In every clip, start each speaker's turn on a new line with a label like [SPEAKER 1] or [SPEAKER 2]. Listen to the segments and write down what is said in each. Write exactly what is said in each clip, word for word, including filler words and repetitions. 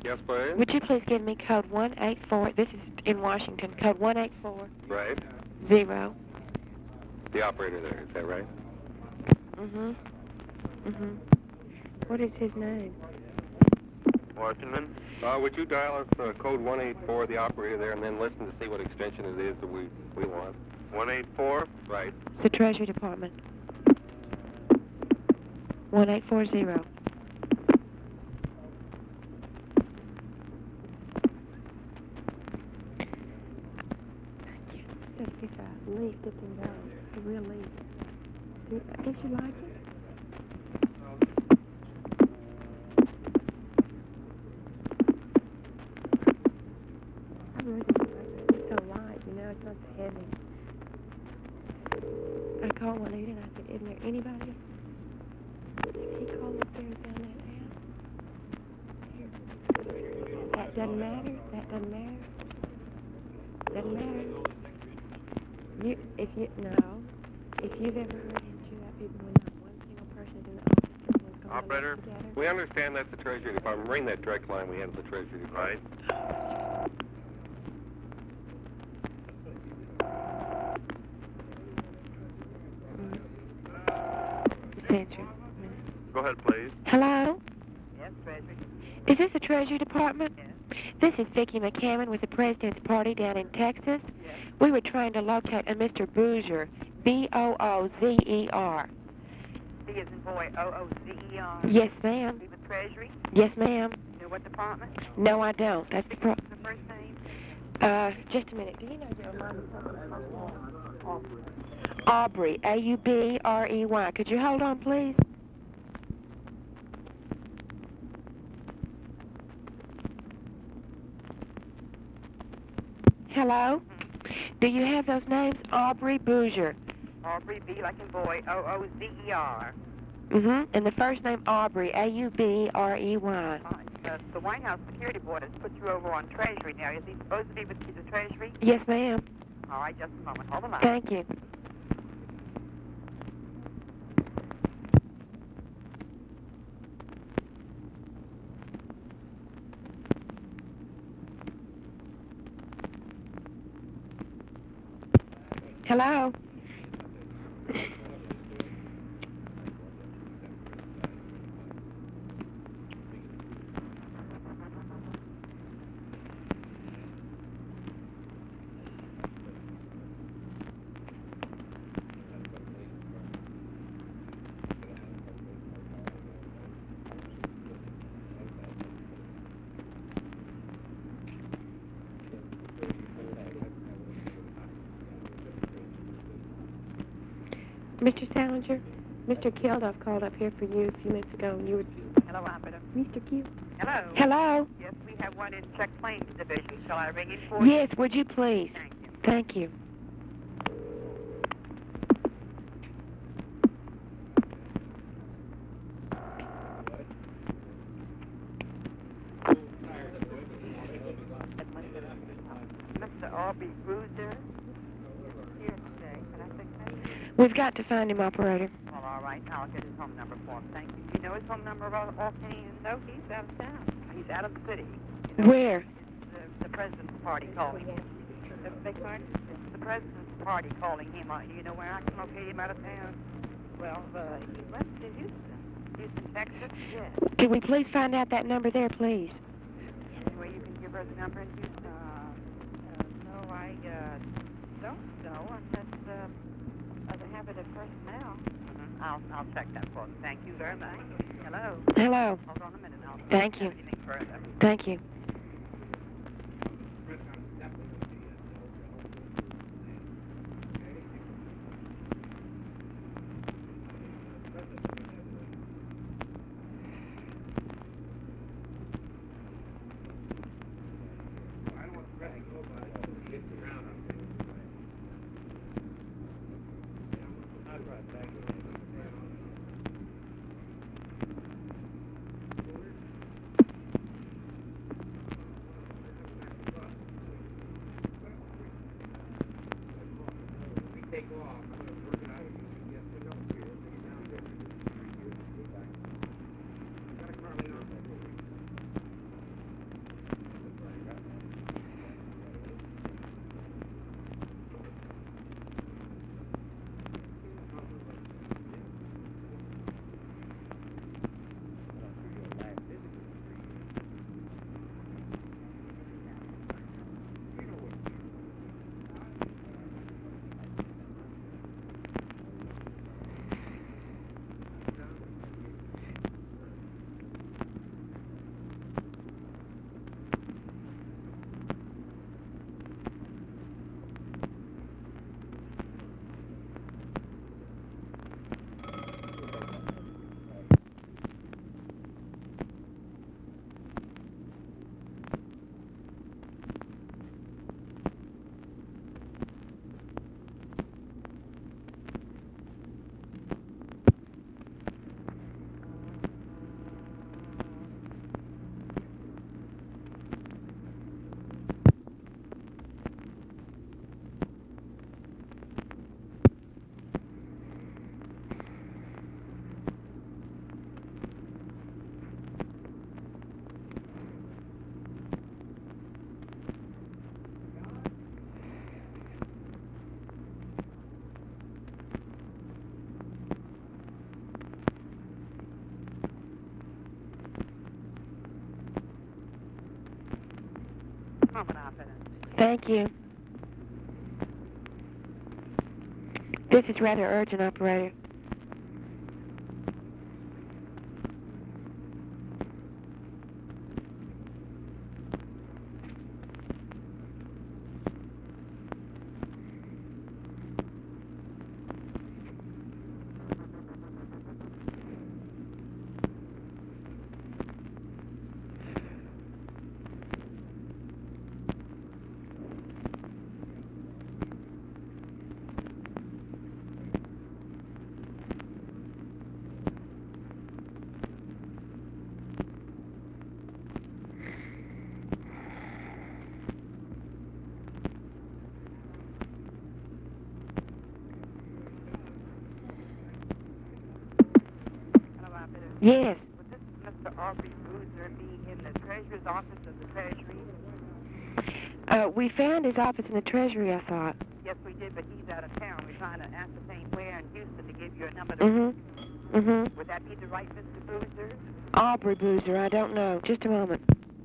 [SPEAKER 1] Yes, please.
[SPEAKER 2] Would you please give me code one eight four? This is in Washington. Code one eight four.
[SPEAKER 1] Right.
[SPEAKER 2] Zero.
[SPEAKER 1] The operator there, is that right?
[SPEAKER 2] Mm-hmm. Mm-hmm. What is his name?
[SPEAKER 1] Washington. Uh, would you dial us uh, code one eight four, the operator there, and then listen to see what extension it is that we, we want? one eight four? Right.
[SPEAKER 2] It's the Treasury Department. one eight four zero. It's a leaf that's in there. It's a real leaf. Don't you like it? I really don't like it. It's so light, you know, it's not so heavy. I called Juanita and I said, isn't there anybody? He called up there and found that out. Here. That doesn't matter. That doesn't matter. Doesn't matter. You, if you, no. If you've ever heard him chew out people when not one single person is in the office, everyone's going
[SPEAKER 1] Operator,
[SPEAKER 2] together.
[SPEAKER 1] we understand that's the Treasury Department. Ring that direct line we had at the Treasury Department. Right.
[SPEAKER 2] Answer.
[SPEAKER 1] Go ahead, please.
[SPEAKER 2] Hello?
[SPEAKER 3] Yes, Treasury.
[SPEAKER 2] Is this the Treasury Department?
[SPEAKER 3] Yes.
[SPEAKER 2] This is Vicki McCammon with the President's Party down in Texas.
[SPEAKER 3] Yes.
[SPEAKER 2] We were trying to locate a Mister Boozer, B O O Z E R.
[SPEAKER 3] B as in boy, O O Z E R.
[SPEAKER 2] Yes, ma'am.
[SPEAKER 3] Be with Treasury.
[SPEAKER 2] Yes, ma'am.
[SPEAKER 3] You know what department?
[SPEAKER 2] No, I don't. That's the pro...
[SPEAKER 3] The first name?
[SPEAKER 2] Uh, just a minute. Do you know your mom? Aubrey, A U B R E Y. Could you hold on, please? Hello? Do you have those names? Aubrey Boozer.
[SPEAKER 3] Aubrey, B like in boy, O O Z E R.
[SPEAKER 2] Mm-hmm. And the first name, Aubrey, A U B R E Y.
[SPEAKER 3] Uh, the White House Security Board has put you over on Treasury now. Is he supposed to be with the Treasury?
[SPEAKER 2] Yes, ma'am.
[SPEAKER 3] All right, just a moment. Hold the line.
[SPEAKER 2] Thank you. Hello? Mister Salinger, Mister Kilduff called up here for you a few minutes ago, and you were...
[SPEAKER 3] Hello, operator.
[SPEAKER 2] Mister Q?
[SPEAKER 3] Hello.
[SPEAKER 2] Hello?
[SPEAKER 3] Yes, we have one in Check Plains Division. Shall I ring it for you?
[SPEAKER 2] Yes, would you please?
[SPEAKER 3] Thank you.
[SPEAKER 2] Thank you.
[SPEAKER 3] Mister Aubrey Boozer here today. Can I fix that?
[SPEAKER 2] We've got to find him, operator.
[SPEAKER 3] Well, all right. I'll get his home number for him. Thank you. Do you know his home number offhand? No, he's out of town. He's out of the city. You know,
[SPEAKER 2] Where?
[SPEAKER 3] It's the, the President's Party calling him. The big pardon? It's the President's Party calling him. Uh, you know where I can locate him out of town? Well, uh, he went to Houston. Houston, Texas? Yes.
[SPEAKER 2] Can we please find out that number there, please?
[SPEAKER 3] Anyway, you can give her the number in Houston. Uh, uh, no, I uh, don't know unless uh, uh, they have it at personnel. Mm-hmm. I'll, I'll check that for them. Thank you very much. Hello.
[SPEAKER 2] Hello.
[SPEAKER 3] Hold on a minute. I'll
[SPEAKER 2] Thank you.
[SPEAKER 3] anything further.
[SPEAKER 2] Thank you. Thank you. This is rather urgent, operator. Yes.
[SPEAKER 3] Would this Mister Aubrey Boozer be in the Treasurer's office of the Treasury?
[SPEAKER 2] Uh, we found his office in the Treasury, I thought.
[SPEAKER 3] Yes, we did, but he's out of town. We're trying to ascertain where in Houston to give you a number to...
[SPEAKER 2] Mm-hmm. Mm-hmm.
[SPEAKER 3] Would that be the right Mister Boozer?
[SPEAKER 2] Aubrey Boozer, I don't know. Just a moment.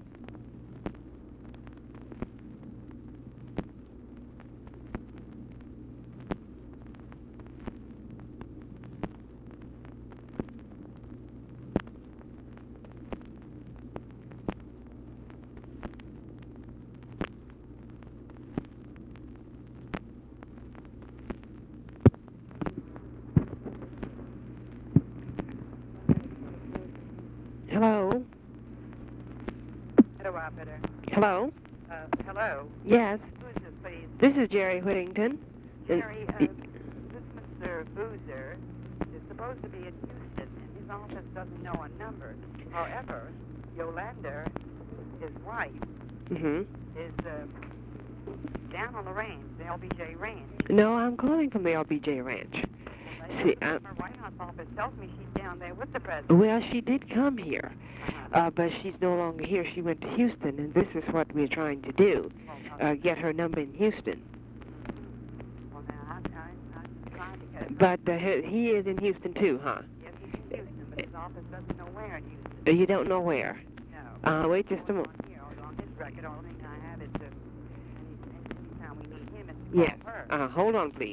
[SPEAKER 2] Hello?
[SPEAKER 3] Hello, operator.
[SPEAKER 2] Hello?
[SPEAKER 3] Uh, hello?
[SPEAKER 2] Yes.
[SPEAKER 3] Who is this, please?
[SPEAKER 2] This is Jerry Whittington.
[SPEAKER 3] Jerry, uh, this Mister Boozer is supposed to be in Houston, and his office doesn't know a number. However, Yolanda, his wife,
[SPEAKER 2] Mm-hmm.
[SPEAKER 3] is uh, down on the range, the L B J ranch.
[SPEAKER 2] No, I'm calling from the L B J ranch.
[SPEAKER 3] Well,
[SPEAKER 2] See,
[SPEAKER 3] the
[SPEAKER 2] uh,
[SPEAKER 3] White House office tells me she's down there with the president.
[SPEAKER 2] Well, she did come here,
[SPEAKER 3] Uh-huh.
[SPEAKER 2] uh, but she's no longer here. She went to Houston, and this is what we're trying to do,
[SPEAKER 3] Well,
[SPEAKER 2] uh, get her number in Houston.
[SPEAKER 3] well, now, I, I, I'm trying to get it.
[SPEAKER 2] But uh, he he is in Houston, too, huh?
[SPEAKER 3] Yes, he's in Houston, but his office doesn't know where in Houston.
[SPEAKER 2] Uh, You don't know where?
[SPEAKER 3] No.
[SPEAKER 2] Uh, wait just a
[SPEAKER 3] What's
[SPEAKER 2] moment.
[SPEAKER 3] on here, on his record, only thing I have is to, any, anytime we need him is to call
[SPEAKER 2] Yes.
[SPEAKER 3] her.
[SPEAKER 2] Uh, hold on, please.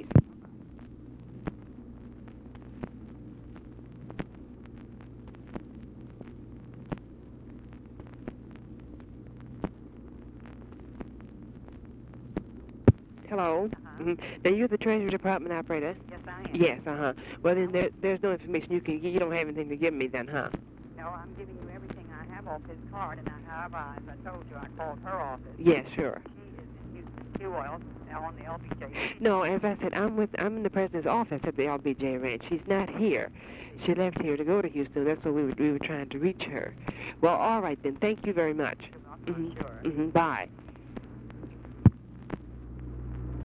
[SPEAKER 2] Hello?
[SPEAKER 3] Uh-huh.
[SPEAKER 2] Mm-hmm. Now, you're the Treasury Department operator?
[SPEAKER 3] Yes, I am.
[SPEAKER 2] Yes, uh-huh. Well, then there, there's no information you can, you don't have anything to give me then, huh?
[SPEAKER 3] No, I'm giving you everything I have off his card, and I have, uh, as I told you, I called her office.
[SPEAKER 2] Yes, sure.
[SPEAKER 3] She is in Houston, Q Oil, now on the L B J.
[SPEAKER 2] No, as I said, I'm with, I'm in the president's office at the L B J ranch. She's not here. She left here to go to Houston. That's what we were, we were trying to reach her. Well, all right then. Thank you very much.
[SPEAKER 3] I'm
[SPEAKER 2] Mm-hmm.
[SPEAKER 3] sure.
[SPEAKER 2] Mm-hmm. Bye.